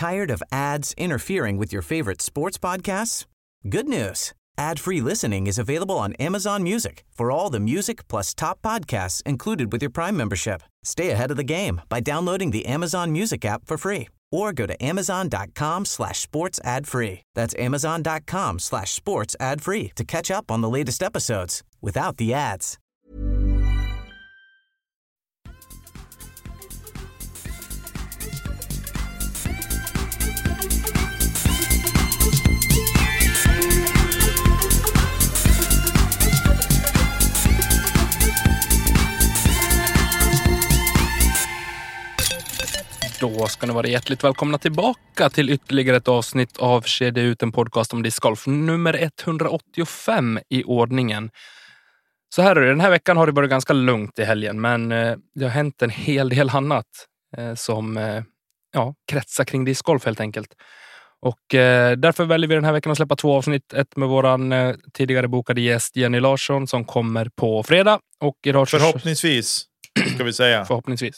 Tired of ads interfering with your favorite sports podcasts? Good news. Ad-free listening is available on Amazon Music for all the music plus top podcasts included with your Prime membership. Stay ahead of the game by downloading the Amazon Music app for free or go to amazon.com/sports ad free. That's amazon.com/sports ad free to catch up on the latest episodes without the ads. Då ska ni vara hjärtligt välkomna tillbaka till ytterligare ett avsnitt av Kedja ut, en podcast om discgolf nummer 185 i ordningen. Så här är det, den här veckan har det varit ganska lugnt i helgen, men det har hänt en hel del annat som kretsar kring discgolf helt enkelt. Och därför väljer vi den här veckan att släppa 2 avsnitt. Ett med våran tidigare bokade gäst Jenny Larsson som kommer på fredag. Och idag förhoppningsvis, ska vi säga. Förhoppningsvis.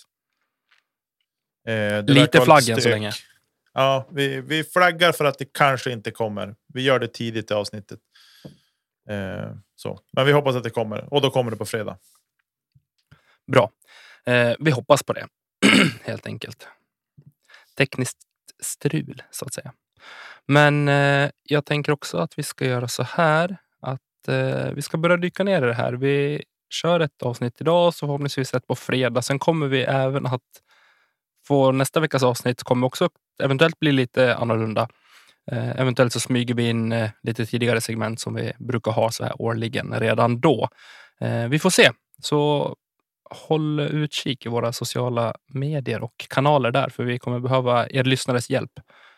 Lite flaggen så länge. Ja, vi flaggar för att det kanske inte kommer. Vi gör det tidigt i avsnittet. Så. Men vi hoppas att det kommer. Och då kommer det på fredag. Bra. Vi hoppas på det. Helt enkelt. Tekniskt strul, så att säga. Men jag tänker också att vi ska göra så här. Att vi ska börja dyka ner i det här. Vi kör ett avsnitt idag, så förhoppningsvis ett på fredag. Sen kommer vi även att få nästa veckas avsnitt kommer också eventuellt bli lite annorlunda. Eventuellt så smyger vi in lite tidigare segment som vi brukar ha så här årligen redan då. Vi får se. Så håll utkik i våra sociala medier och kanaler där, för vi kommer behöva er lyssnares hjälp.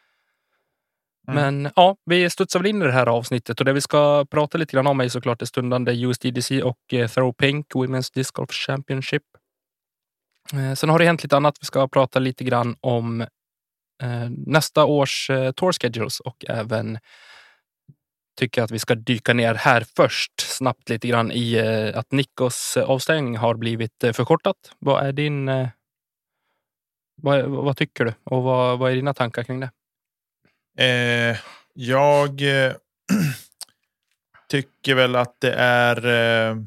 Men ja, vi studsar väl in i det här avsnittet, och det vi ska prata lite grann om är såklart det stundande USDGC och Throw Pink Women's Disc Golf Championship. Sen har det hänt lite annat. Vi ska prata lite grann om nästa års tour schedules, och även tycker att vi ska dyka ner här först snabbt lite grann i att Nikos avstängning har blivit förkortat. Vad är din vad tycker du, och vad är dina tankar kring det? Jag tycker väl att det är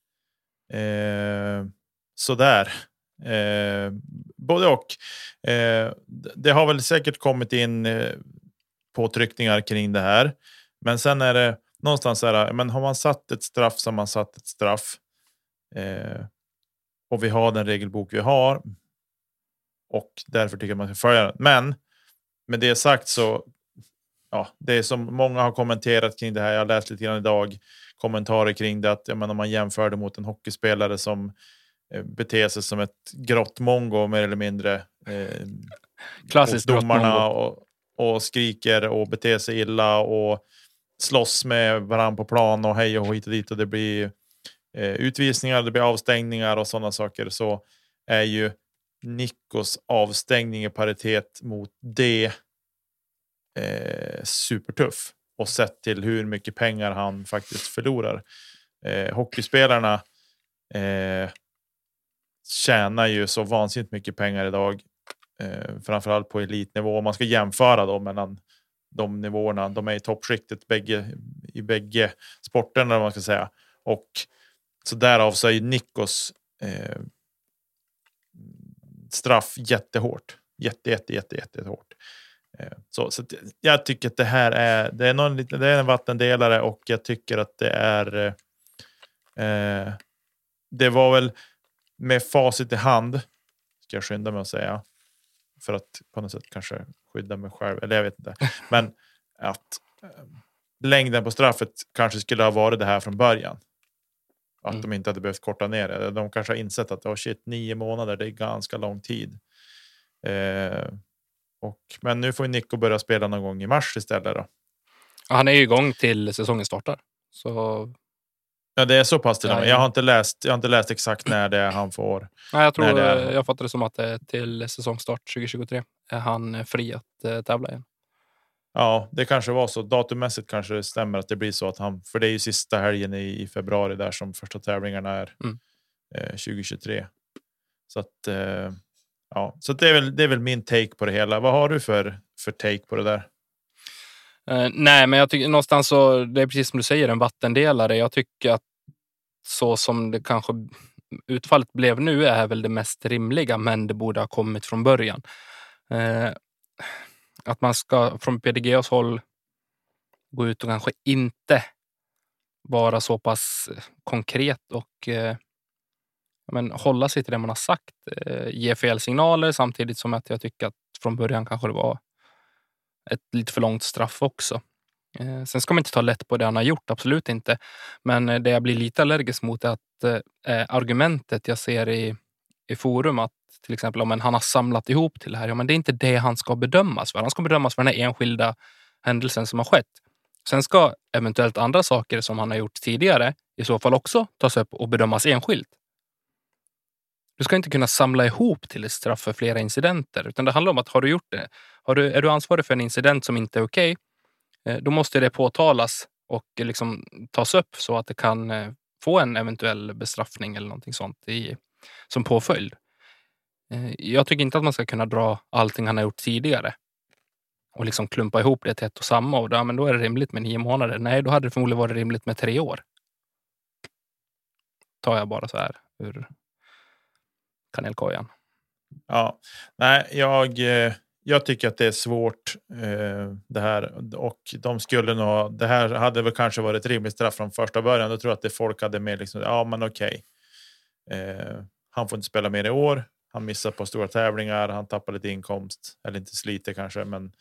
sådär. Både och. Det har väl säkert kommit in påtryckningar kring det här, men sen är det någonstans så här, men har man satt ett straff så har man satt ett straff, och vi har den regelbok vi har, och därför tycker jag man ska följa den. Men med det sagt så det är som många har kommenterat kring det här. Jag har läst lite grann idag kommentarer kring det, att om man jämför det mot en hockeyspelare som beter sig som ett grottmongo mer eller mindre, klassiskt domarna och skriker och beter sig illa och slåss med varandra på plan och hej och hit och dit, och det blir utvisningar, det blir avstängningar och sådana saker, så är ju Nikos avstängning i paritet mot det supertuff, och sett till hur mycket pengar han faktiskt förlorar. Hockeyspelarna tjänar ju så vansinnigt mycket pengar idag, framförallt på elitnivå. Om man ska jämföra då mellan de nivåerna, de är i toppskiktet i bägge sporterna, man ska säga. Och så därav så är ju Nikos straff jättehårt, jättehårt. Så jag tycker att det här är en vattendelare, och jag tycker att det är det var väl med facit i hand, ska jag skynda mig att säga, för att på något sätt kanske skydda mig själv, eller jag vet inte, men att längden på straffet kanske skulle ha varit det här från början, att de inte hade behövt korta ner det. De kanske har insett att 9 månader, det är ganska lång tid. Men nu får Nico börja spela någon gång i mars istället då. Han är ju igång till säsongen startar. Så ja, det är så pass till och med. Jag har inte läst exakt när det är han får. Nej, jag tror jag fattar det som att det är till säsongstart 2023 är han fri att tävla igen. Ja, det kanske var så. Datummässigt kanske det stämmer att det blir så att han, för det är ju sista helgen i februari där som första tävlingarna är 2023. Så att Ja, så det är väl min take på det hela. Vad har du för take på det där? Nej, men jag tycker någonstans så, det är precis som du säger, en vattendelare. Jag tycker att så som det kanske utfallet blev nu är väl det mest rimliga, men det borde ha kommit från början. Att man ska från PDGs håll gå ut och kanske inte vara så pass konkret och hålla sig till det man har sagt. Ge fel signaler, samtidigt som att jag tycker att från början kanske det var ett lite för långt straff också. Sen ska man inte ta lätt på det han har gjort, absolut inte. Men det jag blir lite allergisk mot är att argumentet jag ser i forum att till exempel om han har samlat ihop till det här, ja, men det är inte det han ska bedömas för. Han ska bedömas för den här enskilda händelsen som har skett. Sen ska eventuellt andra saker som han har gjort tidigare i så fall också tas upp och bedömas enskilt. Du ska inte kunna samla ihop till ett straff för flera incidenter, utan det handlar om att har du gjort det, är du ansvarig för en incident som inte är okej, då måste det påtalas och liksom tas upp så att det kan få en eventuell bestraffning eller någonting sånt som påföljd. Jag tycker inte att man ska kunna dra allting han har gjort tidigare och liksom klumpa ihop det till ett och samma, och men då är det rimligt med 9 månader. Nej, då hade det förmodligen varit rimligt med 3 år. Tar jag bara så här ur kanelkojan. Ja, nej, jag tycker att det är svårt det här, och de skulle nog, det här hade väl kanske varit ett rimligt straff från första början. Då tror jag att det folk hade med liksom, ja men okej. Han får inte spela mer i år. Han missar på stora tävlingar, han tappar lite inkomst, eller inte sliter kanske, men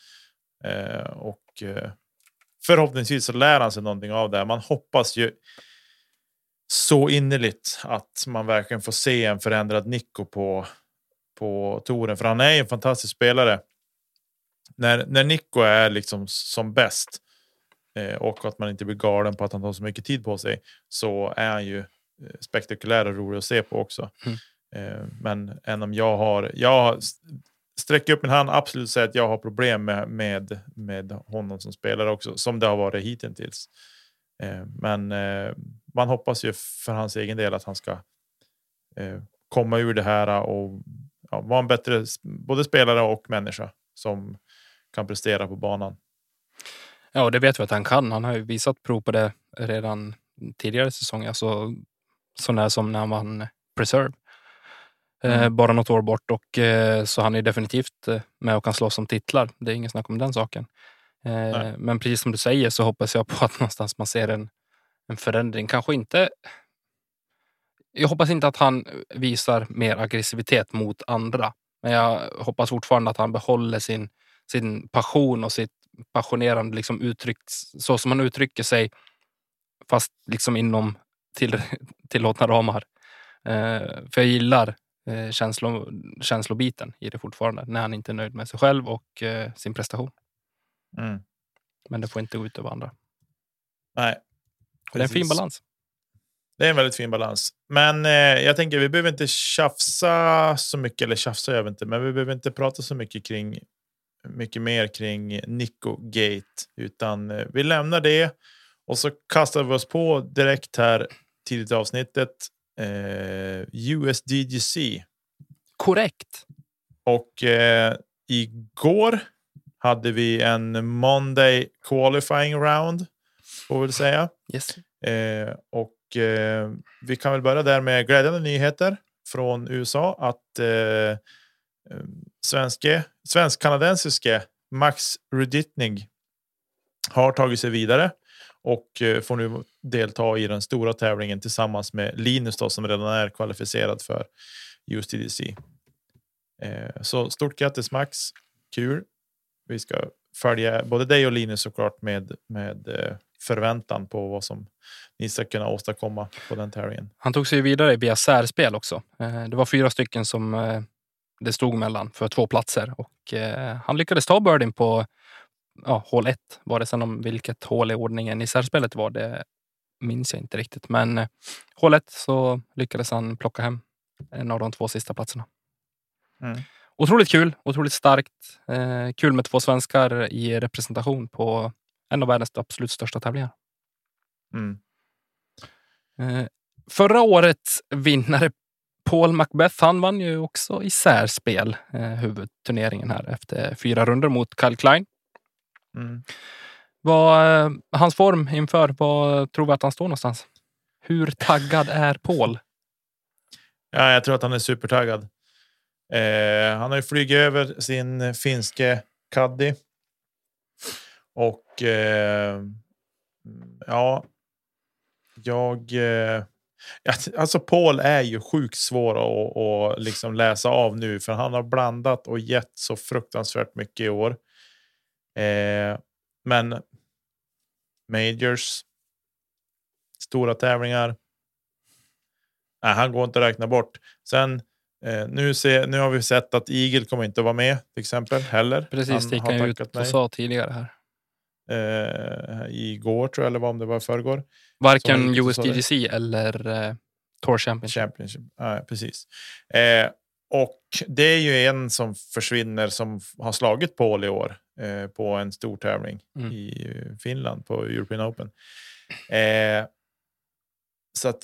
förhoppningsvis så lär han sig någonting av det. Man hoppas ju så innerligt att man verkligen får se en förändrad Nico på touren, för han är en fantastisk spelare. När Nico är liksom som bäst och att man inte blir galen på att han tar så mycket tid på sig, så är han ju spektakulär och rolig att se på också. Men än om jag har sträcker upp min hand, absolut säga att jag har problem med honom som spelare också, som det har varit hittills. Men man hoppas ju för hans egen del att han ska komma ur det här och vara en bättre både spelare och människa som kan prestera på banan. Ja, och det vet vi att han kan. Han har ju visat prov på det redan tidigare säsonger. Alltså sådär som när han vann Preserve. Bara något år bort, och så han är definitivt med och kan slåss om titlar. Det är ingen snack om den saken. Men precis som du säger så hoppas jag på att någonstans man ser en förändring. Kanske inte. Jag hoppas inte att han visar mer aggressivitet mot andra. Men jag hoppas fortfarande att han behåller sin passion och sitt passionerande liksom uttryck, så som han uttrycker sig, fast liksom inom tillåtna ramar. För jag gillar känslobiten i det fortfarande, när han inte är nöjd med sig själv och sin prestation. Men det får inte gå ut över andra. Nej. Det är en fin balans. Det är en väldigt fin balans. Men jag tänker vi behöver inte tjafsa så mycket, eller tjafsa jag vet inte, men vi behöver inte prata så mycket mer kring Nico Gate, utan vi lämnar det och så kastar vi oss på direkt här tidigt i avsnittet USDGC. Korrekt. Och igår hade vi en Monday qualifying round, får vi säga. Yes. Och vi kan väl börja där med glädjande nyheter från USA att svensk-kanadensiske Max Ruditnig har tagit sig vidare och får nu delta i den stora tävlingen tillsammans med Linus då, som redan är kvalificerad för USDGC. Så stort grattis Max, kul. Vi ska följa både dig och Linus såklart med förväntan på vad som ni ska kunna åstadkomma på den tävlingen. Han tog sig vidare via särspel också. Det var 4 stycken som det stod mellan för 2 platser, och han lyckades ta birdien på hål 1. Var det sen om vilket hål i ordningen i särspelet var, det minns jag inte riktigt, men hål 1 så lyckades han plocka hem en av de 2 sista platserna. Otroligt kul, otroligt starkt. Kul med 2 svenskar i representation på en av världens absolut största tävlingar. Förra årets vinnare Paul Macbeth, han vann ju också i särspel huvudturneringen här efter 4 runder mot Kyle Klein. Vad hans form inför, vad tror vi att han står någonstans? Hur taggad är Paul? Ja, jag tror att han är supertaggad. Han har ju flugit över sin finske caddy. Och alltså Paul är ju sjukt svår att liksom läsa av nu, för han har blandat och gett så fruktansvärt mycket i år. Men majors, stora tävlingar, han går inte att räkna bort. Sen nu har vi sett att Eagle kommer inte att vara med till exempel heller. Precis, det gick han ut och sa tidigare här. Igår tror jag, eller vad om det var förrgår. Varken USDGC eller Tour Championship. Precis. Och det är ju en som försvinner som har slagit Paul i år på en stor tävling i Finland på European Open. Så att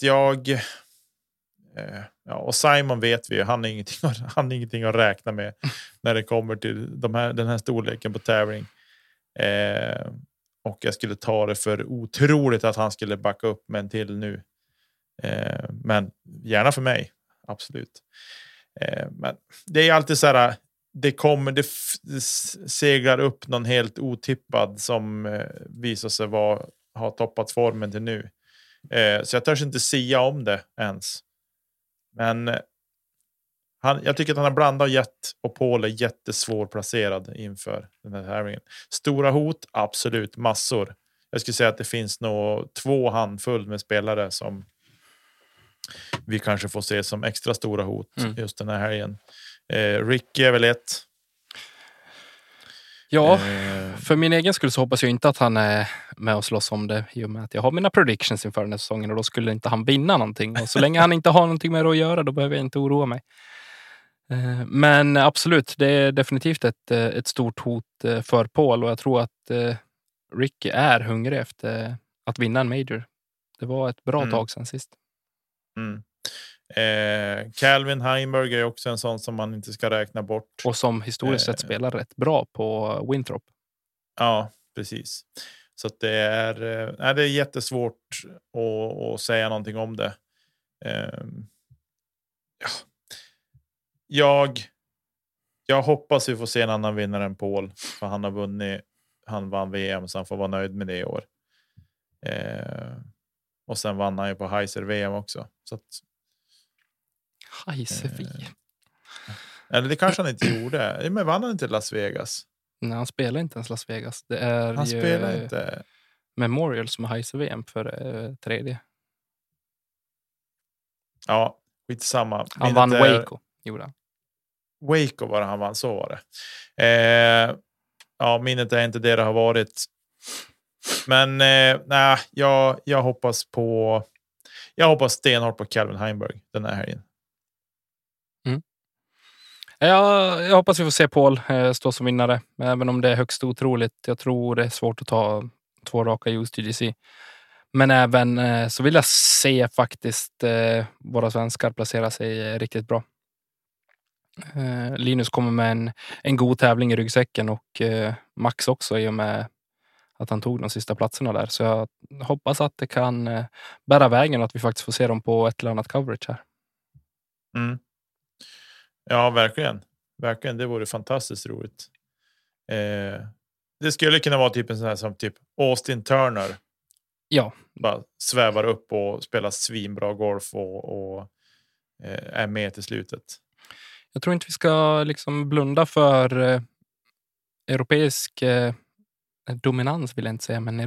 och Simon vet vi, han är ingenting att räkna med när det kommer till den här storleken på tävling. Och jag skulle ta det för otroligt att han skulle backa upp med en till nu. Men gärna för mig, absolut. Men det är alltid så här, det seglar upp någon helt otippad som visar sig ha toppat formen till nu. Så jag törs inte sia om det ens. Men jag tycker att han har blandat och Paul är jättesvårplacerad inför den här tävlingen. Stora hot, absolut, massor. Jag skulle säga att det finns nog 2 handfull med spelare som vi kanske får se som extra stora hot just den här helgen. Ricky är väl ett. Ja, för min egen skull så hoppas jag inte att han är med och slåss om det, i och med att jag har mina predictions inför den här säsongen, och då skulle inte han vinna någonting. Och så länge han inte har någonting med det att göra, då behöver jag inte oroa mig. Men absolut, det är definitivt ett stort hot för Paul, och jag tror att Ricky är hungrig efter att vinna en major. Det var ett bra tag sedan sist. Calvin Heimberg är också en sån som man inte ska räkna bort. Och som historiskt sett spelar rätt bra på Winthrop. Ja, precis. Så att det är jättesvårt att säga någonting om det. Jag hoppas vi får se en annan vinnare än Paul. För han vann VM, så han får vara nöjd med det i år. Och sen vann han ju på Heiser VM också. Så att, Heiser eller det kanske han inte gjorde. Men vann han inte Las Vegas? Nej, han spelar inte ens Las Vegas. Det är han spelar inte Memorial som är Heiser VM för tredje. Ja, skitsamma. Han vann Waco, gjorde han. Waco var det han vann, så var det. Ja, minnet är inte det har varit. Men nej, jag hoppas stenhårt på Calvin Heimberg den här helgen. Jag hoppas vi får se Paul stå som vinnare, även om det är högst otroligt. Jag tror det är svårt att ta 2 raka USDGC. Men även så vill jag se faktiskt våra svenskar placera sig riktigt bra. Linus kommer med en god tävling i ryggsäcken, och Max också, i och med att han tog de sista platserna där. Så jag hoppas att det kan bära vägen, att vi faktiskt får se dem på ett eller annat coverage här. Ja, verkligen. Verkligen, det vore fantastiskt roligt. Det skulle kunna vara typ en sån här som typ Austin Turner. Ja. Bara svävar upp och spelar svinbra golf och är med till slutet. Jag tror inte vi ska liksom blunda för europeisk dominans, vill jag inte säga, men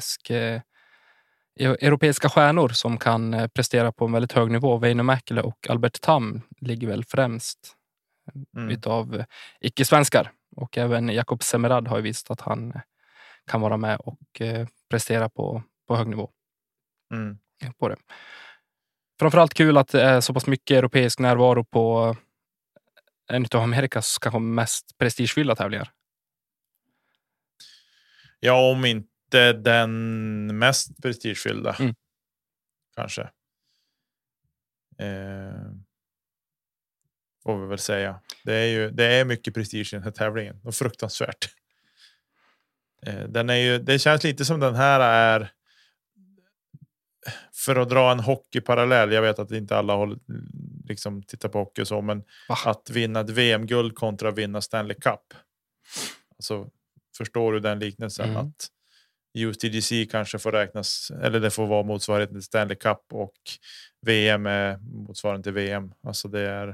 europeiska stjärnor som kan prestera på en väldigt hög nivå. Väinö Mäkelä och Albert Tam ligger väl främst utav icke-svenskar. Och även Jakob Semerad har ju visat att han kan vara med och prestera på hög nivå. På det. Framförallt kul att det är så pass mycket europeisk närvaro på en av Amerikas kanske mest prestigefyllda tävlingar. Ja, om inte den mest prestigefyllda. Kanske. får vi väl säga. Det är mycket prestige i den här tävlingen. Och fruktansvärt. Det känns lite som den här är, för att dra en hockeyparallell. Jag vet att inte alla liksom tittar på hockey och så, men att vinna ett VM-guld kontra att vinna Stanley Cup. Alltså, förstår du den liknelsen? Att USDGC kanske får räknas, eller det får vara motsvarigheten till Stanley Cup, och VM är motsvarande till VM. Alltså det är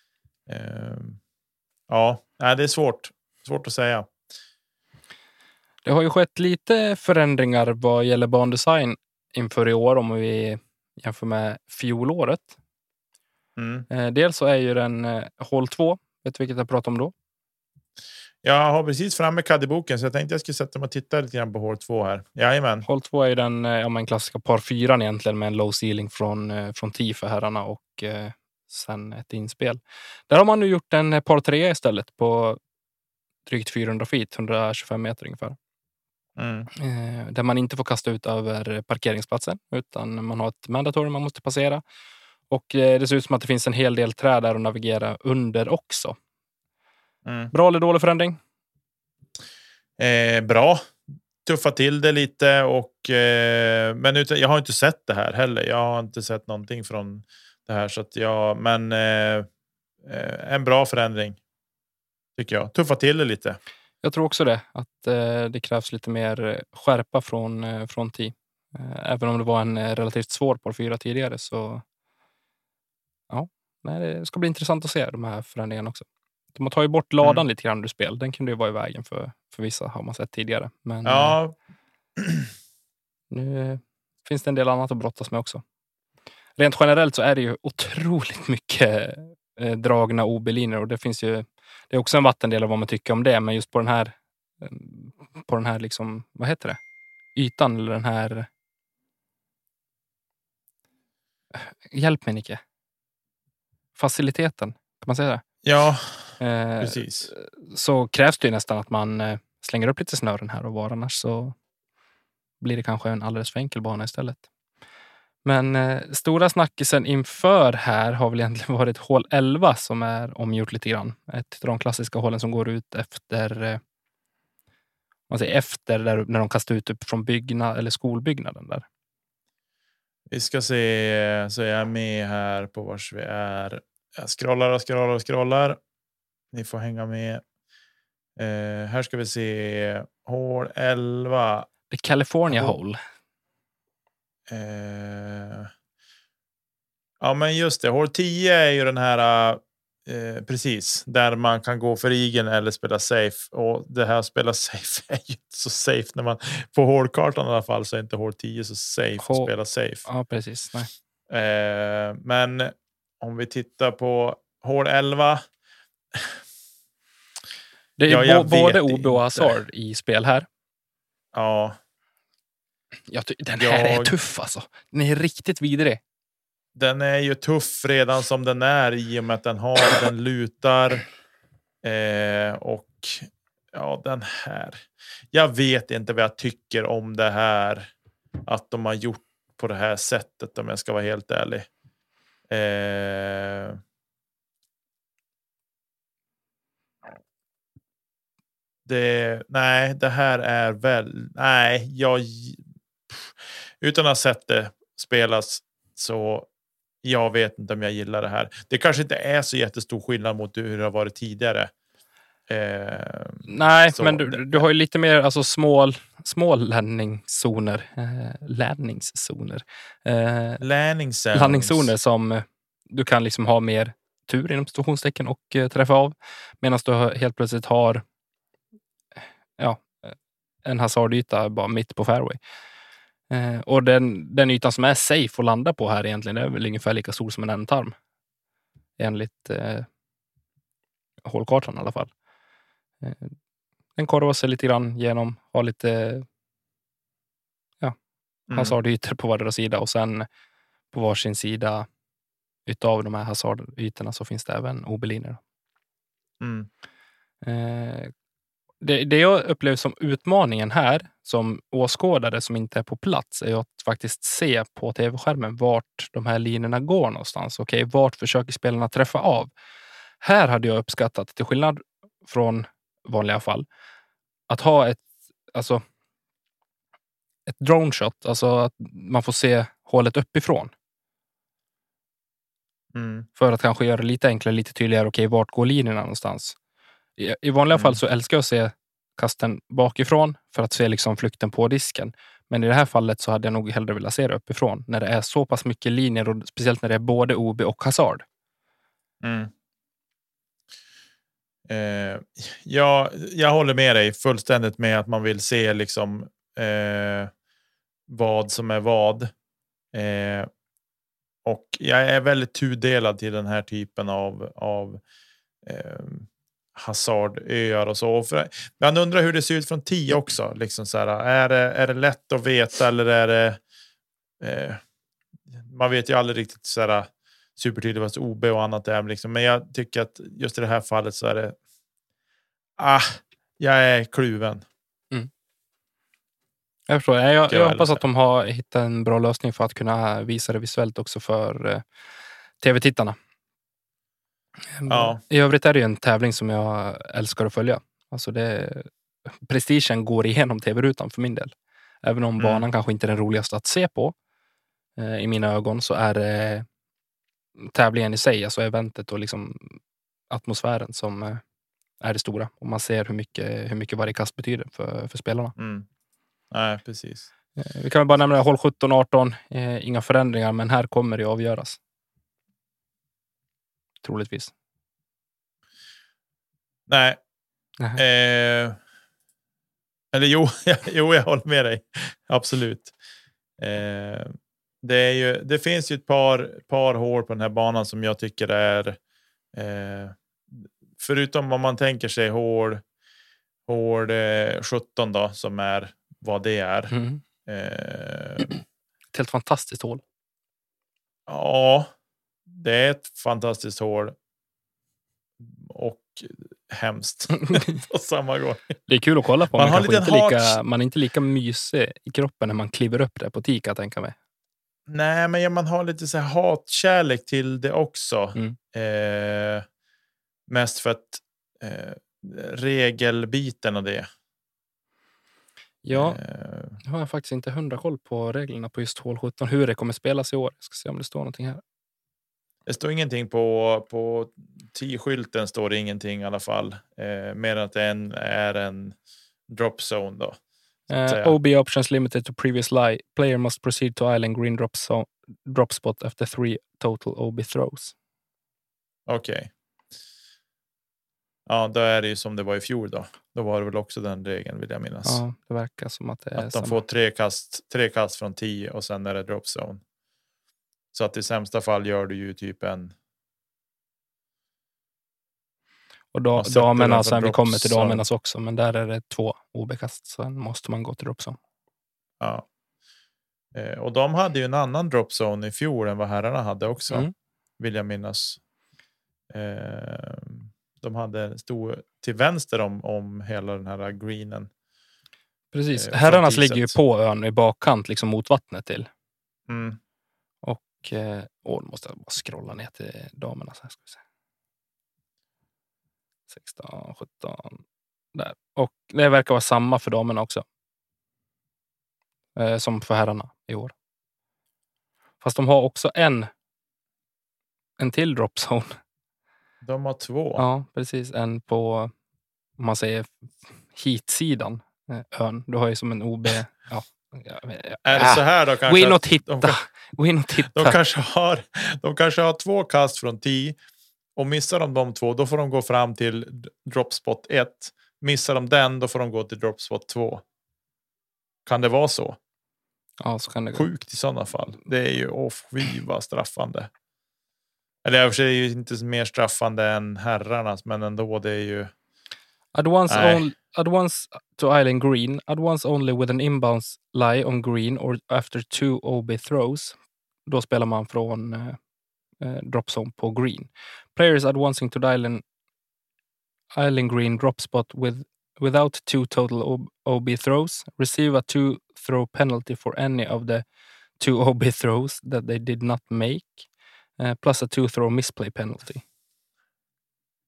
det är svårt att säga. Det har ju skett lite förändringar vad gäller bandesign inför i år om vi jämför med fjolåret. Dels så är ju den hål 2, vet du vilket jag pratar om då? Jag har precis framme CADI-boken, så jag tänkte jag skulle sätta mig och titta lite grann på hål 2 här. Jajamän. Hål 2 är ju den klassiska par 4 egentligen, med en low ceiling från 10 för herrarna och sen ett inspel. Där har man nu gjort en par 3 istället på drygt 400 feet, 125 meter ungefär. Där man inte får kasta ut över parkeringsplatsen, utan man har ett mandatorium man måste passera. Och det ser ut som att det finns en hel del träd där att navigera under också. Bra eller dålig förändring? Bra. Tuffa till det lite, men jag har inte sett det här heller. Jag har inte sett någonting från det här, så att en bra förändring tycker jag. Tuffa till det lite. Jag tror också det, att det krävs lite mer skärpa från TI. Även om det var en relativt svår par 4 tidigare, så det ska bli intressant att se de här förändringarna också. De har tagit bort ladan lite grann ur spel. Den kunde ju vara i vägen för vissa, har man sett tidigare. Men nu finns det en del annat att brottas med också. Rent generellt så är det ju otroligt mycket dragna OB-linjer, och det är också en vattendel av vad man tycker om det, men just på den här liksom, vad heter det? Ytan, eller den här, hjälp mig Nicke. Faciliteten, kan man säga det? Ja, precis. Så krävs det ju nästan att man slänger upp lite snören här och var, annars så blir det kanske en alldeles för enkel bana istället. Men stora snackisen inför här har väl egentligen varit hål 11 som är omgjort lite grann. Ett av de klassiska hålen som går ut efter där, när de kastar ut upp från skolbyggnaden där. Vi ska se, så jag är med här på vars vi är. Jag scrollar. Ni får hänga med. Här ska vi se hål 11. The California Hole. Ja, men just det. Hål 10 är ju den här precis där man kan gå för igen eller spela safe, och det här spela safe är ju inte så safe när man på hålkartan i alla fall, så är inte hål 10 så safe att spela safe. Ja, precis. Nej. Men om vi tittar på hål 11, det är både OB och Hazard i spel här. Ja. Den här är tuff alltså. Den är riktigt vidrig. Den är ju tuff redan som den är, i och med att den lutar. Och den här. Jag vet inte vad jag tycker om det här. Att de har gjort på det här sättet, om jag ska vara helt ärlig. Det här är väl... utan att ha sett det spelas, så jag vet inte om jag gillar det här. Det kanske inte är så jättestor skillnad mot hur det har varit tidigare. Nej, men du har ju lite mer alltså små landningszoner. Landningszoner som du kan liksom ha mer tur inom situationstecken och träffa av. Medan du helt plötsligt har en hazardyta bara mitt på fairway. Och den ytan som är safe att landa på här egentligen är väl ungefär lika stor som en ändtarm. Enligt hålkartan i alla fall. Den korvar sig lite grann genom, har lite hazardytor på vardera sida, och sen på varsin sida utav de här hazardytorna så finns det även OB-linjer. Det jag upplever som utmaningen här som åskådare som inte är på plats är ju att faktiskt se på tv-skärmen vart de här linjerna går någonstans. Okej, vart försöker spelarna träffa av? Här hade jag uppskattat, till skillnad från vanliga fall, att ha ett drone shot, alltså att man får se hålet uppifrån. För att kanske göra det lite enklare, lite tydligare, okej, vart går linjerna någonstans. I vanliga fall så älskar jag att se kasten bakifrån för att se liksom flykten på disken. Men i det här fallet så hade jag nog hellre velat se det uppifrån. När det är så pass mycket linjer och speciellt när det är både OB och Hazard. Jag håller med dig fullständigt med att man vill se liksom vad som är vad. Och jag är väldigt tudelad till den här typen av Hazardöar och så. Man undrar hur det ser ut från 10 också. Liksom så här, är det lätt att veta eller är det... man vet ju aldrig riktigt så här, supertydligt vad OB och annat är. Liksom. Men jag tycker att just i det här fallet så är det... jag är kluven. Jag förstår. Jag hoppas att de har hittat en bra lösning för att kunna visa det visuellt också för tv-tittarna. Ja. I övrigt är det ju en tävling som jag älskar att följa. Alltså prestigen går igenom tv-rutan för min del. Även om banan kanske inte är den roligaste att se på i mina ögon, så är det tävlingen i sig, alltså eventet och liksom atmosfären som är det stora. Och man ser hur mycket varje kast betyder för spelarna. Nej, precis. Vi kan bara nämna håll 17-18. Inga förändringar, men här kommer det avgöras. Troligtvis. Nej. Eller jo, jag håller med dig. Absolut. Det finns ju ett par hål på den här banan som jag tycker är förutom om man tänker sig hål 17 då, som är vad det är. Ett helt fantastiskt hål. Ja, det är ett fantastiskt hål och hemskt på samma gång. Det är kul att kolla på. Man är inte lika mysig i kroppen när man kliver upp där på Tika, tänker mig. Nej, men man har lite så här hatkärlek till det också. Mest för att regelbiten och det. Ja, jag har faktiskt inte 100 koll på reglerna på just hål 17. Hur det kommer spelas i år. Jag ska se om det står någonting här. Det står ingenting på 10-skylten, står det ingenting i alla fall. Mer än att det är en drop zone då. OB options limited to previous lie. Player must proceed to island green drop spot after 3 total OB throws. Okej. Ja, då är det ju som det var i fjol då. Då var det väl också den regeln, vill jag minnas. Ja, det verkar som att det är att de får 3 kast från 10 och sen är det drop zone. Så att i sämsta fall gör du ju typ en... Och damerna, sen vi kommer till damernas också, men där är det 2 OB-kast. Sen måste man gå till drop zone. Ja. Och de hade ju en annan drop zone i fjol än vad herrarna hade också. Vill jag minnas. De hade stod till vänster om hela den här greenen. Precis. Herrarnas ligger ju på ön i bakkant, liksom mot vattnet till. Och nu måste jag bara scrolla ner till damerna. Så här ska vi se. 16, 17. Där. Och det verkar vara samma för damerna också. Som för herrarna i år. Fast de har också en till drop zone. De har 2. Ja, precis. En på, om man säger, hitsidan ön. Du har ju som en OB. Ja. Är det så här då kanske? Gå in och titta. De kanske har 2 kast från 10. Och missar de 2, då får de gå fram till dropspot 1. Missar de den, då får de gå till dropspot 2. Kan det vara så? Ja, så kan det gå. Sjukt i sådana fall. Det är ju vad straffande. Eller i och för sig är det ju inte mer straffande än herrarnas, men ändå det är ju... Advance to island green. Advance only with an inbounds lie on green or after 2 OB throws. Då spelar man från drop zone på green. Players advancing to the island green drop spot without 2 total OB throws receive a 2 throw penalty for any of the 2 OB throws that they did not make plus a 2 throw misplay penalty.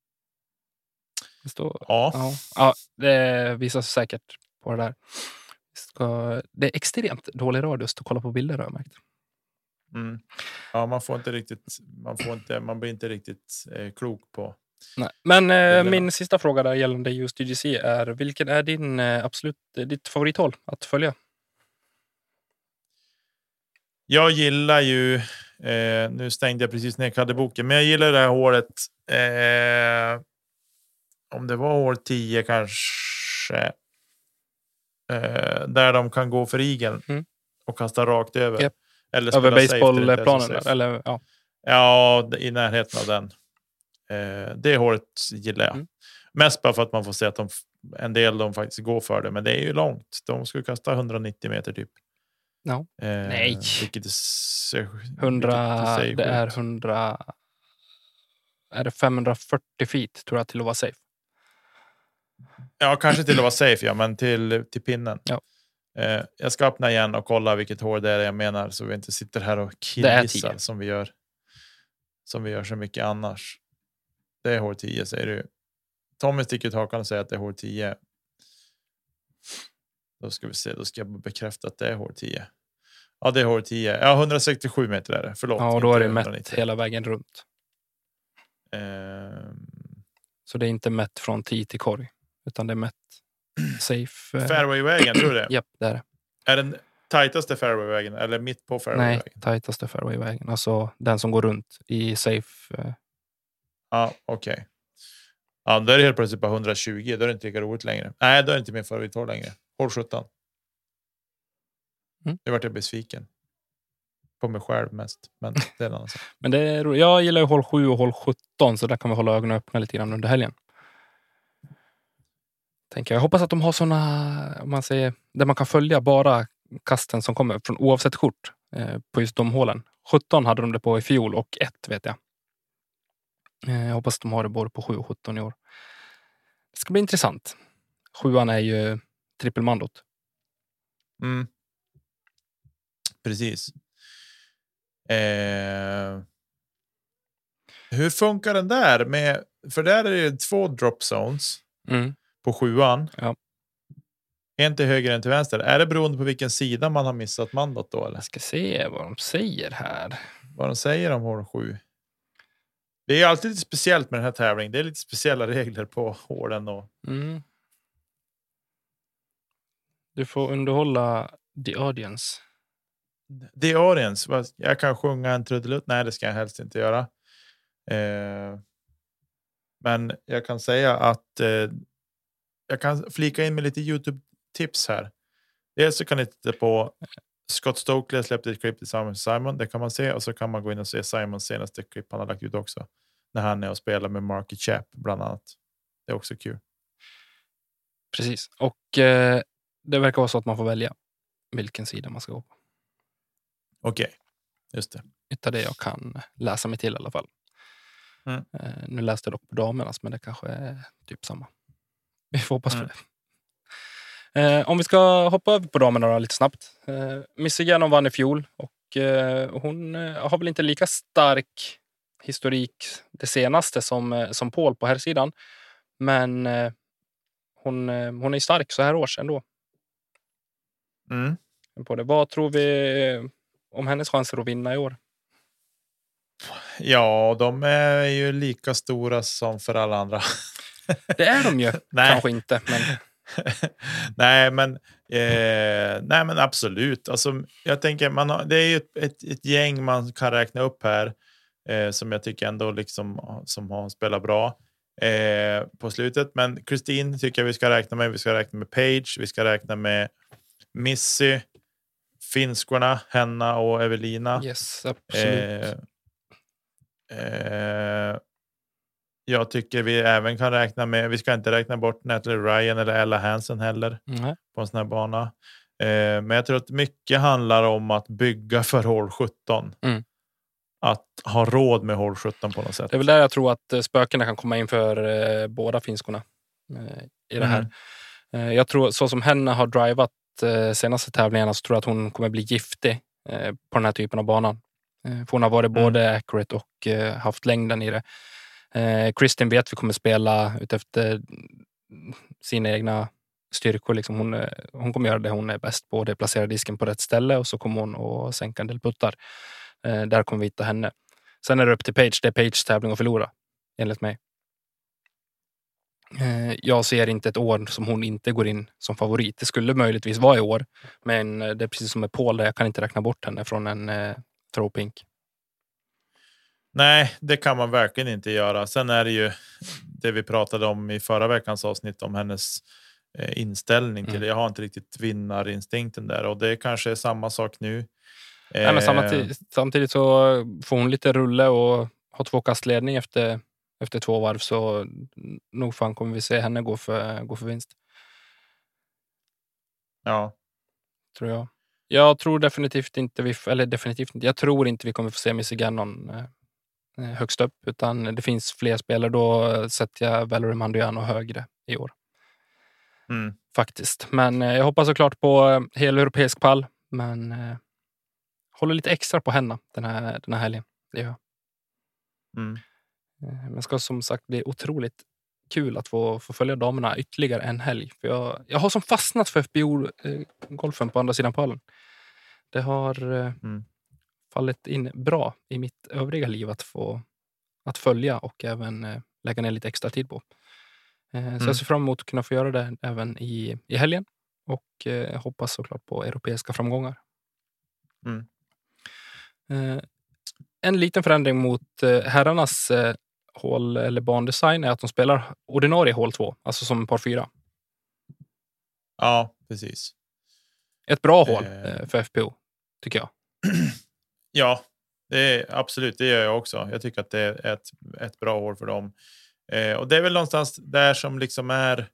Det står, Ja. Ja, det visar sig säkert på det där. Det är extremt dålig radio att kolla på bilder, har jag märkt. Mm. Ja, man blir inte riktigt klok på. Nej. Men min sista fråga där gällande just UGC är, vilken är din ditt favorithåll att följa? Jag gillar ju, nu stängde jag precis ner kaddeboken, men jag gillar det här hålet, om det var hål 10 kanske, där de kan gå för igeln och kasta rakt över. Yep. Eller över baseballplanen, eller ja. Ja, i närheten av den. Det hålet gillar jag. Mest bara för att man får se att en del de faktiskt går för det, men det är ju långt. De skulle kasta 190 meter typ. No. Nej. Vilket är 100, det är 100. Är det 540 feet tror jag till att vara safe? Ja, kanske till att vara safe, ja, men till pinnen. Ja. Jag ska öppna igen och kolla vilket hål det är jag menar, så vi inte sitter här och killgissar som vi gör så mycket annars. Det är hål 10, säger du. Tommy sticker ut hakan och säger att det är hål 10. Då ska vi se, då ska jag bekräfta att det är hål 10. Ja, det är hål 10. Ja, 167 meter är det. Förlåt. Ja, och då är det mätt hela vägen runt. Så det är inte mätt från 10 till korg, utan det är mätt safe. Fairway-vägen, tror du det? Japp, det är det. Är den tajtaste fairway-vägen eller mitt på fairway-vägen? Nej, tajtaste fairway-vägen. Alltså den som går runt i safe. Ja, okej. Okay. Ja, då är det helt plötsligt bara 120. Då är det inte lika roligt längre. Nej, då är det inte min favorithåll längre. Håll 17. Nu vart jag besviken. På mig själv mest. Men det är en annan sak. Men det är, jag gillar ju håll 7 och håll 17. Så där kan vi hålla ögonen öppna lite grann under helgen. Jag hoppas att de har sådana, om man säger, där man kan följa bara kasten som kommer från oavsett kort på just de hålen. 17 hade de det på i fjol och 1 vet jag. Jag hoppas att de har det både på 7 och 17 i år. Det ska bli intressant. 7an är ju trippelmandot. Precis. Hur funkar den där med, för där är det 2 drop zones på 7an. Ja. En till höger, en till vänster. Är det beroende på vilken sida man har missat mandot då? Eller? Jag ska se vad de säger här. Vad de säger om hål 7. Det är alltid lite speciellt med den här tävlingen. Det är lite speciella regler på hålen. Och... Du får underhålla the audience. The audience? Jag kan sjunga en trudelutt. Nej, det ska jag helst inte göra. Men jag kan säga att jag kan flika in med lite YouTube-tips här. Dels så kan ni titta på Scott Stokely släppte ett klipp tillsammans med Simon. Det kan man se. Och så kan man gå in och se Simons senaste klipp han har lagt ut också. När han är och spelar med Marky Chap bland annat. Det är också kul. Precis. Och det verkar vara så att man får välja vilken sida man ska gå på. Okej, just det. Utav det jag kan läsa mig till i alla fall. Nu läste jag dock på damernas, men det kanske är typ samma. Vi får hoppas på det. Om vi ska hoppa över på damerna då, lite snabbt. Missy Gannon vann i fjol och hon har väl inte lika stark historik det senaste som Paul på här sidan. Men hon är stark så här års ändå. På det. Vad tror vi om hennes chanser att vinna i år? Ja, de är ju lika stora som för alla andra. Det är de ju. Kanske inte, men... nej, men absolut. Alltså, jag tänker, det är ju ett gäng man kan räkna upp här som jag tycker ändå liksom, som har spelat bra på slutet. Men Christine tycker jag vi ska räkna med. Vi ska räkna med Paige. Vi ska räkna med Missy, finskorna, Henna och Evelina. Yes, absolut. Jag tycker vi även kan räkna med, vi ska inte räkna bort Natalie Ryan eller Ella Hansen heller på en sån här bana. Men jag tror att mycket handlar om att bygga för hål 17. Att ha råd med hål 17 på något sätt. Det är väl där jag tror att spökena kan komma in för båda finskorna i det här. Jag tror, så som Henna har drivat senaste tävlingarna, så tror jag att hon kommer bli giftig på den här typen av banan. För hon har varit både accurate och haft längden i det. Kristin vet vi kommer spela utefter sina egna styrkor. Liksom hon kommer göra det hon är bäst på. Det är placera disken på rätt ställe och så kommer hon att sänka en del puttar. Där kommer vi hitta henne. Sen är det upp till Paige. Det är Paige tävling att förlora, enligt mig. Jag ser inte ett år som hon inte går in som favorit. Det skulle möjligtvis vara i år. Men det är precis som med Paul där jag kan inte räkna bort henne från en throw-pink. Nej, det kan man verkligen inte göra. Sen är det ju det vi pratade om i förra veckans avsnitt om hennes inställning till det. Jag har inte riktigt vinnarinstinkten där och det kanske är samma sak nu. Nej, men samtidigt så får hon lite rulle och har 2 kastledning efter 2 varv, så nog fan kommer vi se henne gå för vinst. Ja. Tror jag. Jag tror definitivt inte jag tror inte vi kommer få se Missy Gannon högst upp, utan det finns fler spelare. Då sätter jag Valerie Manduano högre i år. Faktiskt. Men jag hoppas såklart på hela europeisk pall, men håller lite extra på henne den här helgen. Det gör jag. Men ska som sagt bli otroligt kul att få följa damerna ytterligare en helg. För jag har som fastnat för FBO-golfen på andra sidan pallen. Det har fallit in bra i mitt övriga liv att följa och även lägga ner lite extra tid på. Så jag ser fram emot att kunna få göra det även i helgen. Och hoppas såklart på europeiska framgångar. En liten förändring mot herrarnas hål eller bandesign är att de spelar ordinarie hål 2, alltså som par 4. Ja, precis. Ett bra hål för FPO, tycker jag. Ja, det är absolut, det gör jag också. Jag tycker att det är ett bra hål för dem. Och det är väl någonstans där som liksom är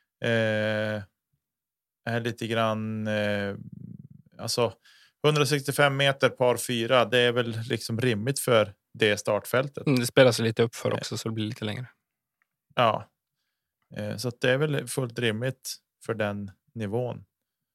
lite grann alltså 165 meter par 4, det är väl liksom rimligt för det startfältet. Det spelar sig lite upp för också, så det blir lite längre. Ja, så att det är väl fullt rimligt för den nivån.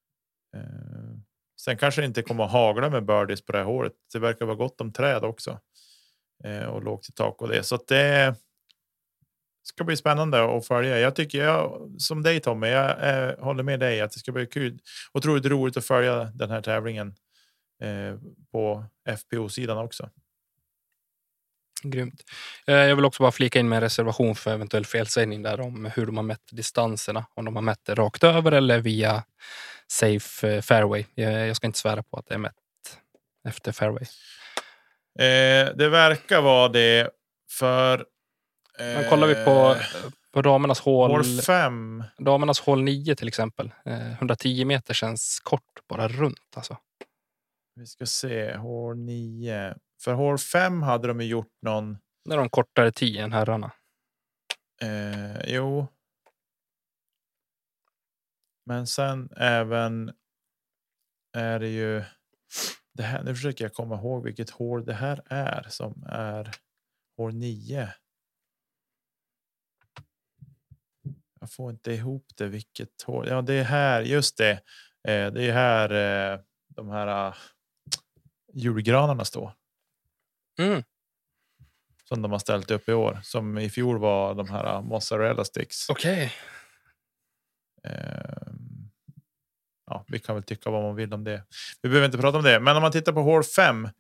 Sen kanske det inte kommer att hagla med birdies på det här hålet. Det verkar vara gott om träd också. Och lågt i tak och det. Så att det ska bli spännande att följa. Jag tycker som dig Tommy, jag håller med dig att det ska bli kul. Otroligt roligt att följa den här tävlingen på FPO-sidan också. Grymt. Jag vill också bara flika in med en reservation för eventuell felsägning där om hur de har mätt distanserna. Om de har mätt det rakt över eller via safe fairway. Jag ska inte svära på att det är mätt efter fairway. Det verkar vara det för... kollar vi på damernas hål 5. Damernas hål 9 till exempel. 110 meter känns kort bara runt alltså. Vi ska se, hål 9. För hål 5 hade de ju gjort någon... När de kortare 10 än herrarna. Jo. Men sen även är det ju... Det här, nu försöker jag komma ihåg vilket hål det här är som är hål 9. Jag får inte ihop det, vilket hål. Ja, det är här, just det. Det är här de här julgranarna står. Som de har ställt upp i år. Som i fjol var de här mozzarella sticks. Okej. Ja, vi kan väl tycka vad man vill om det. Vi behöver inte prata om det. Men om man tittar på hål 5.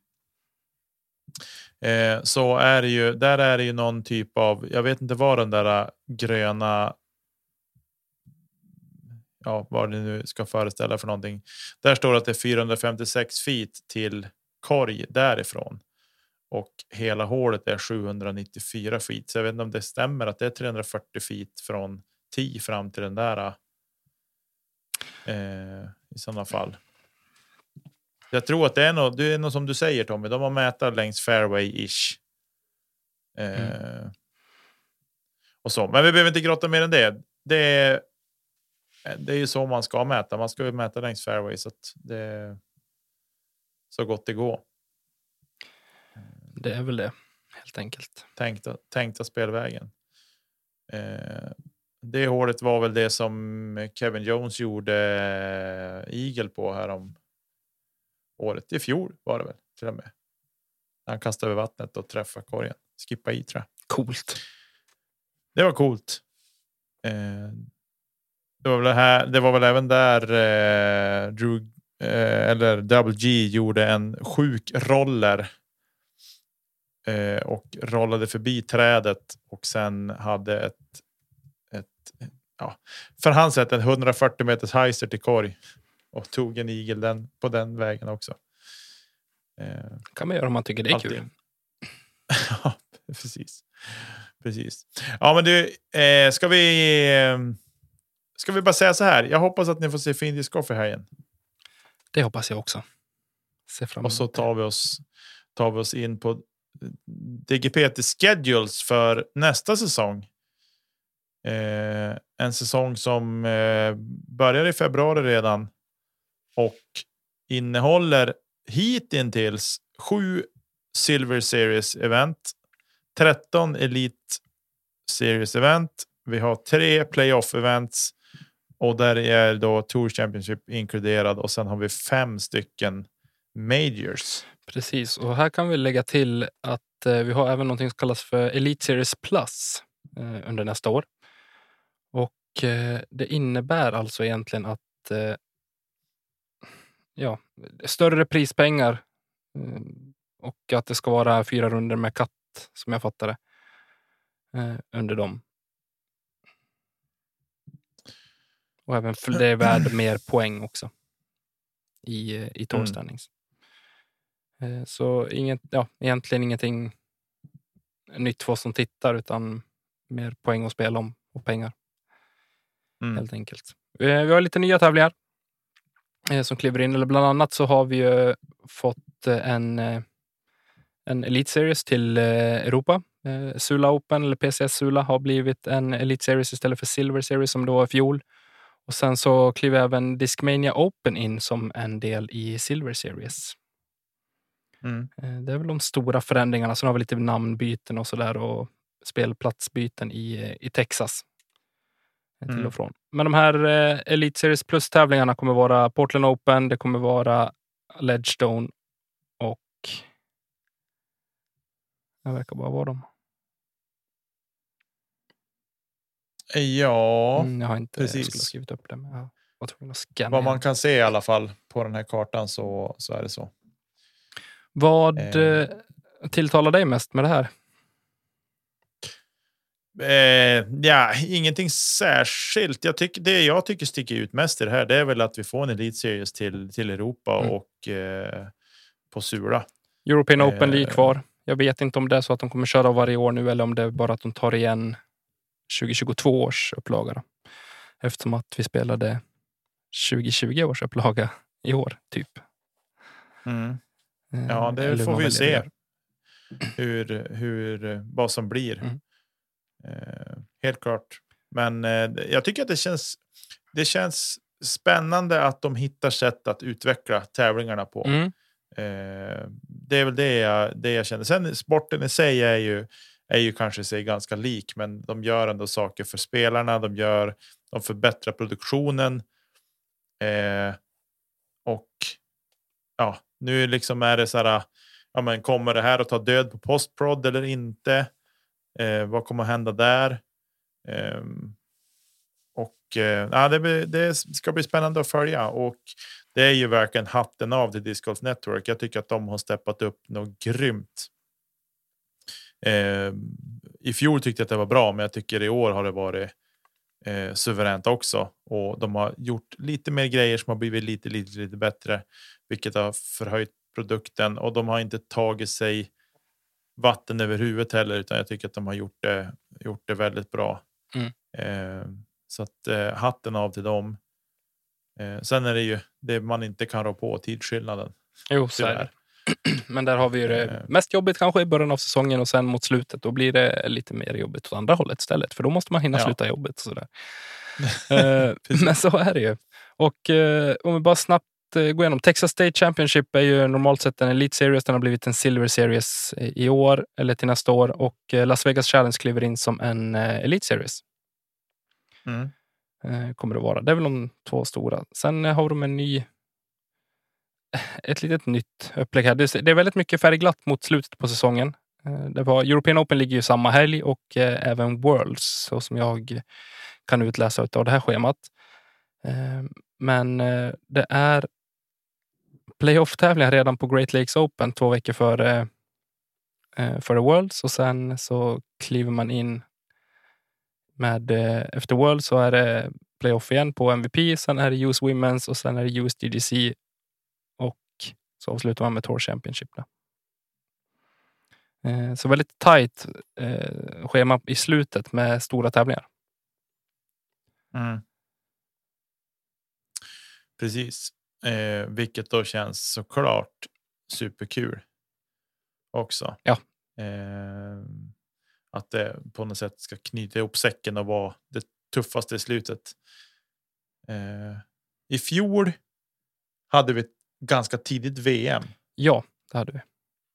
Så är det ju, där är det ju någon typ av, jag vet inte vad den där gröna, ja, vad det nu ska föreställa för någonting. Där står att det är 456 feet till korg därifrån. Och hela hålet är 794 feet. Så jag vet inte om det stämmer att det är 340 feet från 10 fram till den där. I sådana fall. Jag tror att det är något som du säger Tommy. De har mätat längs fairway-ish. Och så. Men vi behöver inte grotta mer än det. Det är ju så man ska mäta. Man ska ju mäta längs fairway så att det är så gott det går. Det är väl det, helt enkelt. Tänkta spelvägen. Det hålet var väl det som Kevin Jones gjorde eagle på här om året. I fjol var det väl till och med. Han kastade över vattnet och träffade korgen. Skippa i, tror jag. Coolt. Det var coolt. Det var väl även där Drew eller Double G gjorde en sjuk roller och rollade förbi trädet och sen hade ett för hans sätt en 140 meters heister till korg och tog en igel på den vägen också. Kan man göra om man tycker det är kul. Ja, precis. Ja, men du, ska vi bara säga så här. Jag hoppas att ni får se fin discgolf här igen. Det hoppas jag också. Se fram emot. Och så tar vi oss in på DGPT schedules för nästa säsong. En säsong som börjar i februari redan och innehåller hittills 7 Silver Series event, 13 Elite Series event. Vi har 3 playoff events och där är då Tour Championship inkluderad och sen har vi 5 stycken majors. Precis, och här kan vi lägga till att vi har även något som kallas för Elite Series Plus under nästa år. Och det innebär alltså egentligen att större prispengar och att det ska vara 4 runder med katt som jag fattar det under dem. Och även för det är värd mer poäng också i tour standings. Så egentligen ingenting nytt för oss som tittar utan mer poäng att spela om och pengar. Helt enkelt. Vi har lite nya tävlingar som kliver in. Eller bland annat så har vi ju fått en Elite Series till Europa. Sula Open eller PCS Sula har blivit en Elite Series istället för Silver Series som det var i fjol. Och sen så kliver även Discmania Open in som en del i Silver Series. Det är väl de stora förändringarna. Sen har vi lite namnbyten och sådär och spelplatsbyten i Texas. Till och från. Men de här Elite Series Plus-tävlingarna kommer vara Portland Open, det kommer vara Ledgestone och det verkar bara vara dem. Ja, jag har inte precis. skrivit upp det, men jag var tvungen att scanna. Vad man kan se i alla fall på den här kartan så är det så. Vad tilltalar dig mest med det här? Ingenting särskilt. Det jag tycker sticker ut mest i det här, det är väl att vi får en Elite Series till Europa och på Sula. European Open ligger kvar. Jag vet inte om det är så att de kommer köra varje år nu eller om det är bara att de tar igen 2022 års upplaga då. Eftersom att vi spelade 2020 års upplaga i år typ. Ja, det får vi se vad som blir. Helt klart. Men jag tycker att det känns spännande att de hittar sätt att utveckla tävlingarna på. Det är väl det jag känner. Sen sporten i sig är ju kanske sig ganska lik, men de gör ändå saker för spelarna. De förbättrar produktionen. Och nu liksom är det så här, men kommer det här att ta död på postprod eller inte? Vad kommer att hända där? Det ska bli spännande att följa och det är ju verkligen hatten av till Disc Golf Network. Jag tycker att de har steppat upp något grymt. I fjol tyckte jag att det var bra, men jag tycker i år har det varit suveränt också. Och de har gjort lite mer grejer som har blivit lite bättre, vilket har förhöjt produkten. Och de har inte tagit sig vatten över huvudet heller, utan jag tycker att de har gjort det väldigt bra. Så att hatten av till dem. Sen är det ju det man inte kan rå på, tidsskillnaden. Jo, så är det. Men där har vi ju det mest jobbigt kanske i början av säsongen och sen mot slutet då blir det lite mer jobbigt åt andra hållet istället. För då måste man hinna sluta jobbet och sådär. Men så är det ju. Och om vi bara snabbt går igenom. Texas State Championship är ju normalt sett en Elite Series. Den har blivit en Silver Series i år eller till nästa år. Och Las Vegas Challenge kliver in som en Elite Series. Kommer det vara. Det är väl de 2 stora. Sen har de ett litet nytt upplägg här. Det är väldigt mycket färgglatt mot slutet på säsongen. Det var European Open ligger ju samma helg och även Worlds, så som jag kan utläsa av det här schemat. Men det är playoff-tävlingar redan på Great Lakes Open 2 veckor före Worlds, och sen så kliver man in med efter Worlds så är det playoff igen på MVP, sen är det US Women's och sen är det US DGC och så avslutar man med Tour Championship. Så väldigt tight schema i slutet med stora tävlingar. Precis. Vilket då känns såklart superkul också. Ja. Att det på något sätt ska knyta ihop säcken och vara det tuffaste i slutet. I fjol hade vi ett ganska tidigt VM. Ja, det hade vi.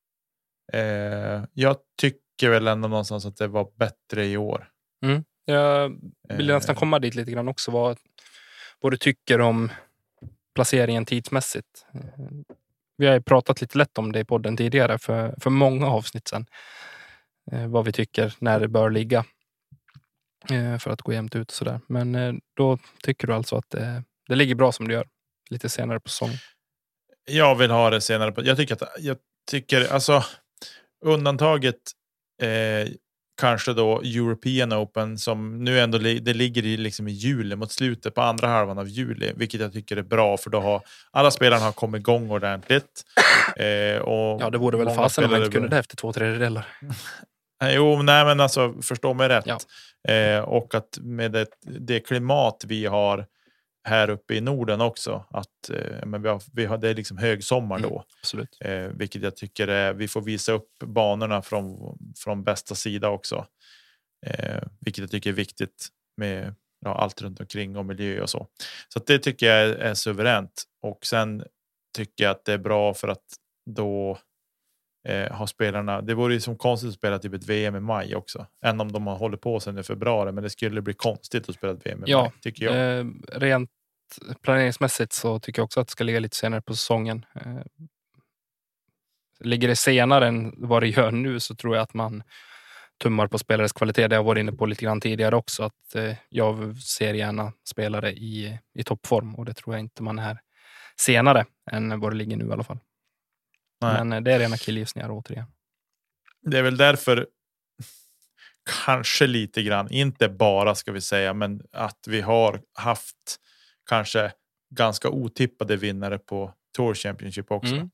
Jag tycker väl ändå någonstans att det var bättre i år. Jag vill nästan komma dit lite grann också. Vad du tycker om placeringen tidsmässigt. Vi har ju pratat lite lätt om det i podden tidigare för många avsnitt sedan. Vad vi tycker när det bör ligga. För att gå jämnt ut och sådär. Men då tycker du alltså att det ligger bra som det gör. Lite senare på säsongen. Jag vill ha det senare på. Jag tycker alltså undantaget kanske då European Open som nu ändå det ligger liksom i juli mot slutet på andra halvan av juli, vilket jag tycker är bra för då har alla spelarna har kommit igång ordentligt. Och ja, det vore väl fasen om man inte kunde det efter 2/3. Jo, nej men alltså förstå mig rätt. Ja. Och att med det klimat vi har här uppe i Norden också, att men vi har det är liksom högsommar då. Absolut. Vilket jag tycker vi får visa upp banorna från bästa sida också. Vilket jag tycker är viktigt med allt runt omkring och miljö och så. Så att det tycker jag är suveränt. Och sen tycker jag att det är bra för att då har spelarna, det vore ju som konstigt att spela typ ett VM i maj också. Än om de har hållit på sen i februari, men det skulle bli konstigt att spela ett VM i maj, tycker jag. Rent planeringsmässigt så tycker jag också att det ska ligga lite senare på säsongen. Ligger det senare än vad det gör nu så tror jag att man tummar på spelares kvalitet. Det har jag varit inne på lite grann tidigare också, att jag ser gärna spelare i toppform, och det tror jag inte man är senare än vad det ligger nu i alla fall. Nej. Men det är rena killgissningar återigen. Det är väl därför kanske lite grann, inte bara ska vi säga, men att vi har haft kanske ganska otippade vinnare på Tour Championship också.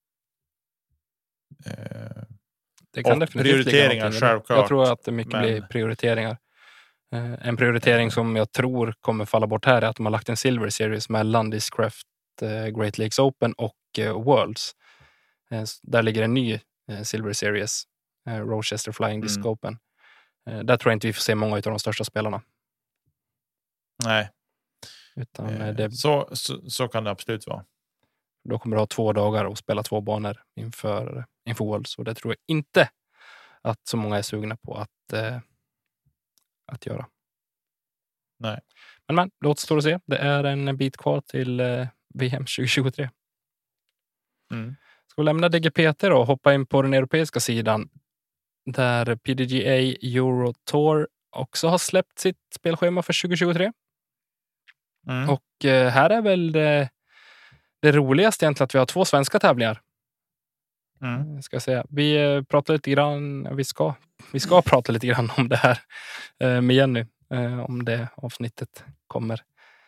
Det kan och prioriteringar självklart. Jag tror att det mycket blir prioriteringar. En prioritering som jag tror kommer falla bort här är att de har lagt en Silver Series mellan Discraft, Great Lakes Open och Worlds. Där ligger en ny Silver Series, Rochester Flying Disc Open. Där tror jag inte vi får se många av de största spelarna. Nej. Utan så kan det absolut vara. Då kommer du ha 2 dagar och spela 2 banor inför Worlds. Och det tror jag inte att så många är sugna på att göra. Nej. Men det återstår att se. Det är en bit kvar till VM 2023. Ska vi lämna DGPT då och hoppa in på den europeiska sidan. Där PDGA Euro Tour också har släppt sitt spelschema för 2023. Och här är väl det roligaste egentligen att vi har 2 svenska tävlingar. Ska jag säga. Vi pratar lite grann, vi ska prata lite grann om det här med Jenny, om det avsnittet kommer.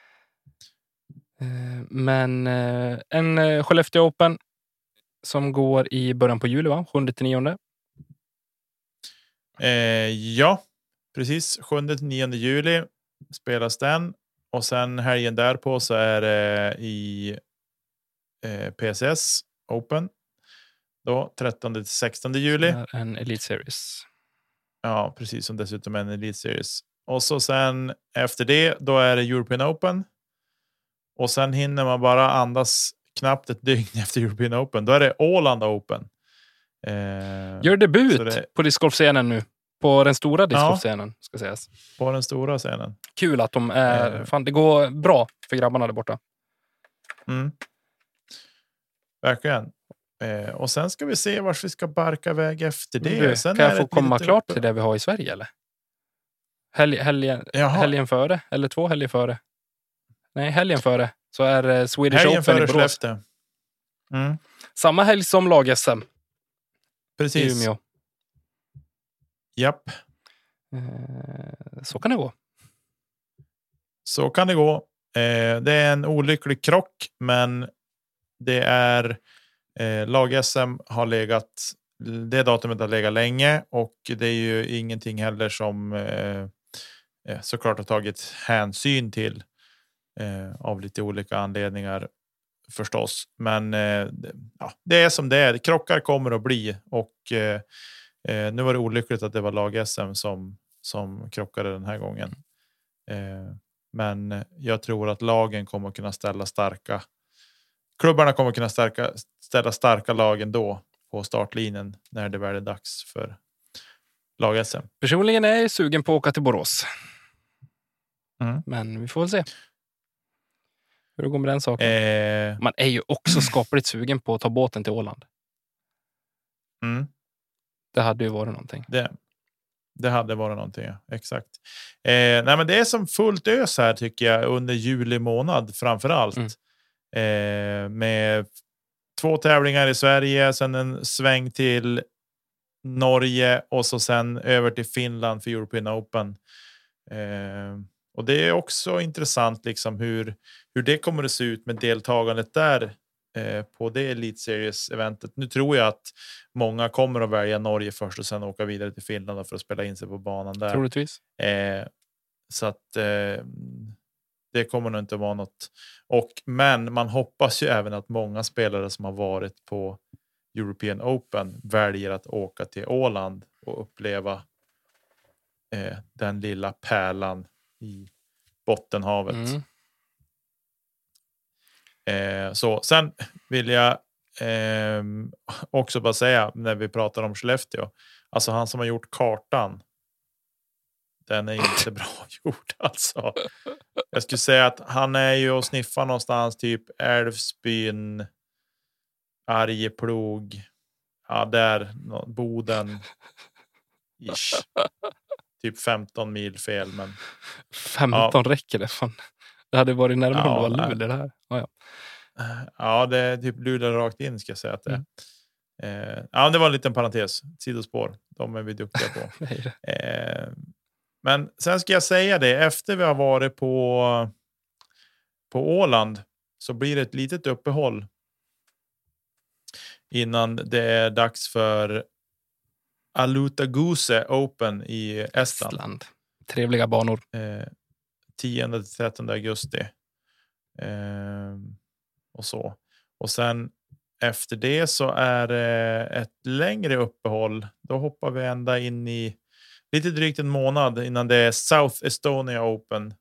Men en Skellefteå Open som går i början på juli, va? 7-9. Ja, precis. 7-9 juli spelas den. Och sen helgen därpå så är det i PSS Open. Då 13-16 juli. En Elite Series. Ja, precis, som dessutom är en Elite Series. Och så sen efter det, då är det European Open. Och sen hinner man bara andas knappt ett dygn efter European Open. Då är det Åland Open. Gör debut på discgolfscenen nu. På den stora discgolfscenen, ska sägas. På den stora scenen. Kul att de är... Fan, det går bra för grabbarna där borta. Verkligen. Och sen ska vi se vart vi ska barka iväg efter det. Du, Sen kan är jag det få komma litet klart till det vi har i Sverige eller? Helgen före? Eller 2 helger före? Nej, helgen före. Så är Swedish helgen Open i före Borås. Skellefteå. Samma helg som lag-SM. Precis. I Umeå. Japp. Så kan det gå. Så kan det gå. Det är en olycklig krock, men det är lag-SM har legat, det datumet har legat länge och det är ju ingenting heller som såklart har tagit hänsyn till av lite olika anledningar förstås. Men ja, det är som det är. Krockar kommer att bli och nu var det olyckligt att det var lag-SM som krockade den här gången. Men jag tror att lagen kommer att kunna ställa starka. Klubbarna kommer att kunna ställa starka lagen då på startlinjen när det väl är dags för lag-SM. Personligen är jag sugen på att åka till Borås. Men vi får väl se hur det går med den saken. Man är ju också skapligt sugen på att ta båten till Åland. Det hade ju varit någonting. Det hade varit någonting, ja. Exakt. Nej, men det är som fullt ös här tycker jag under juli månad framför allt. Med 2 tävlingar i Sverige, sen en sväng till Norge och så sen över till Finland för European Open. Och det är också intressant liksom hur det kommer att se ut med deltagandet där på det Elite Series-eventet. Nu tror jag att många kommer att välja Norge först och sen åka vidare till Finland för att spela in sig på banan där. Troligtvis. Så att det kommer nog inte vara något. Men man hoppas ju även att många spelare som har varit på European Open väljer att åka till Åland och uppleva den lilla pärlan i Bottenhavet. Så sen vill jag också bara säga när vi pratar om Skellefteå, alltså han som har gjort kartan, den är inte bra gjord alltså. Jag skulle säga att han är ju och sniffar någonstans typ Älvsbyn, Arjeplog, ja där Boden ish. Typ 15 mil fel, men 15 räcker det fan. Det hade varit närmare om det var Luleå det här. Ja, det är typ Luleå rakt in ska jag säga att det ja, det var en liten parentes, sidospår. De är vi duktiga på. Men sen ska jag säga det, efter vi har varit på Åland så blir det ett litet uppehåll innan det är dags för Alutaguse Open i Estland. Trevliga banor. 10-13 augusti. Och så. Och sen efter det så är det ett längre uppehåll. Då hoppar vi ända in i lite drygt en månad innan det är South Estonia Open.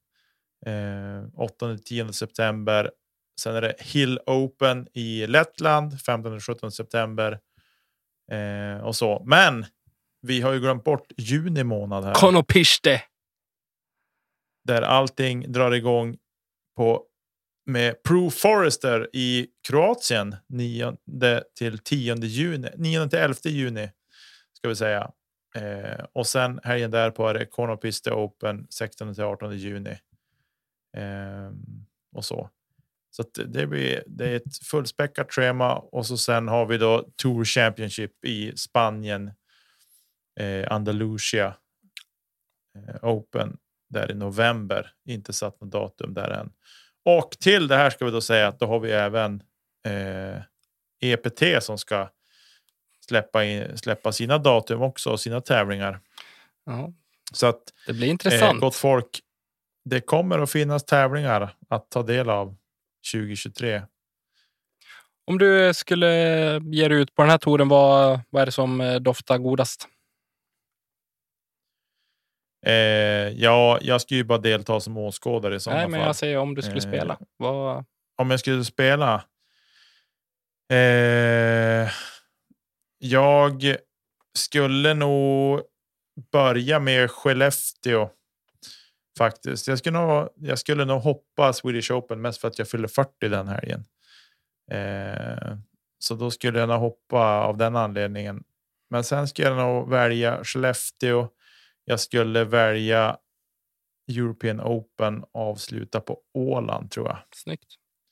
8-10 september. Sen är det Hill Open i Lettland 15-17 september. Och så. Men vi har ju glömt bort juni månad här. Konopiste. Där allting drar igång med Pro Forester i Kroatien 9 till 10 juni. 9 till 11 juni ska vi säga. Och sen helgen där på är det Konopiste Open 16 till 18 juni. Och så. Så att det är ett fullspäckat schema och så sen har vi då Tour Championship i Spanien, Andalusia Open där i november, inte satt något datum där än. Och till det här ska vi då säga att då har vi även EPT som ska släppa sina datum också och sina tävlingar. Ja. Så att det blir intressant. Gott folk, det kommer att finnas tävlingar att ta del av 2023. Om du skulle ge dig ut på den här touren, vad är det som doftar godast? Ja, jag skulle ju bara delta som åskådare i sådana fall. Nej, men jag säger om du skulle spela. Om jag skulle spela? Jag skulle nog börja med Skellefteå. Faktiskt. Jag skulle nog hoppa Swedish Open mest för att jag fyller 40 den helgen. Så då skulle jag nog hoppa av den anledningen. Men sen skulle jag nog välja Skellefteå. Jag skulle välja European Open avsluta på Åland, tror jag. Snyggt.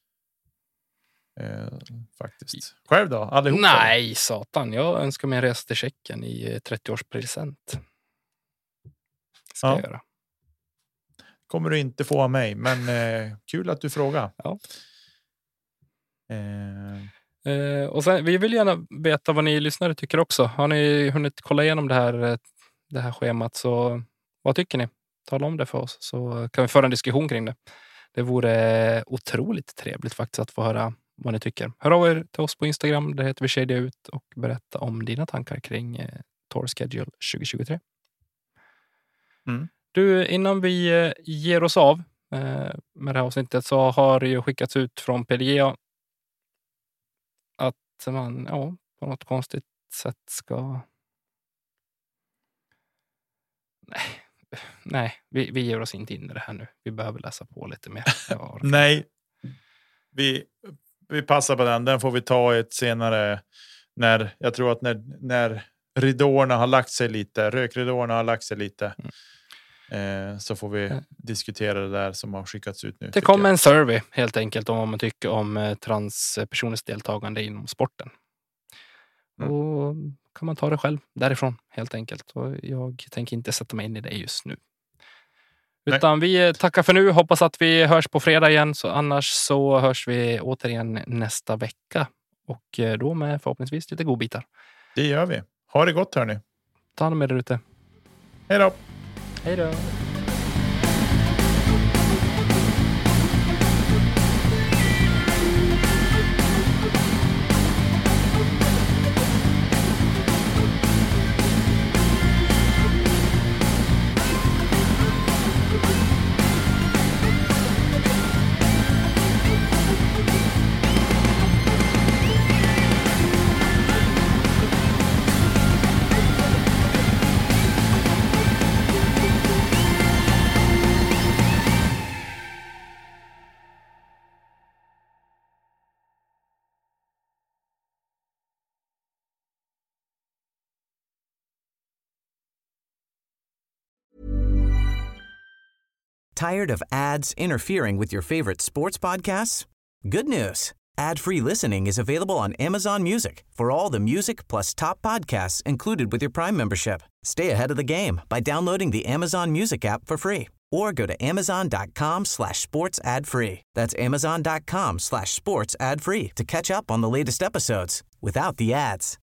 Faktiskt. Själv då? Allihop? Nej, satan. Jag önskar mig en resa till Tjeckien i 30-årspresent. Ska jag göra. Kommer du inte få av mig, men kul att du frågar. Ja. Och sen, vi vill gärna veta vad ni lyssnare tycker också. Har ni hunnit kolla igenom det här schemat, så vad tycker ni? Tala om det för oss, så kan vi föra en diskussion kring det. Det vore otroligt trevligt faktiskt att få höra vad ni tycker. Hör av er till oss på Instagram, där heter vi Shadia ut, och berätta om dina tankar kring Tour Schedule 2023. Du, innan vi ger oss av med det här avsnittet, så har det ju skickats ut från PDGA att man på något konstigt sätt ska... Nej, vi ger oss inte in i det här nu. Vi behöver läsa på lite mer. Nej, vi passar på den. Den får vi ta ett senare, jag tror att när ridåerna har lagt sig lite, rökridåerna har lagt sig lite, så får vi diskutera det där som har skickats ut nu. Det kommer en survey helt enkelt om vad man tycker om transpersoners deltagande inom sporten. Och kan man ta det själv därifrån helt enkelt. Och jag tänker inte sätta mig in i det just nu. Utan vi tackar för nu. Hoppas att vi hörs på fredag igen. Så annars så hörs vi återigen nästa vecka. Och då med förhoppningsvis lite godbitar. Det gör vi. Ha det gott, hörni. Ta hand om er där ute. Hej då. Hej då. Tired of ads interfering with your favorite sports podcasts? Good news. Ad-free listening is available on Amazon Music for all the music plus top podcasts included with your Prime membership. Stay ahead of the game by downloading the Amazon Music app for free or go to amazon.com/sports ad free. That's amazon.com/sports ad free to catch up on the latest episodes without the ads.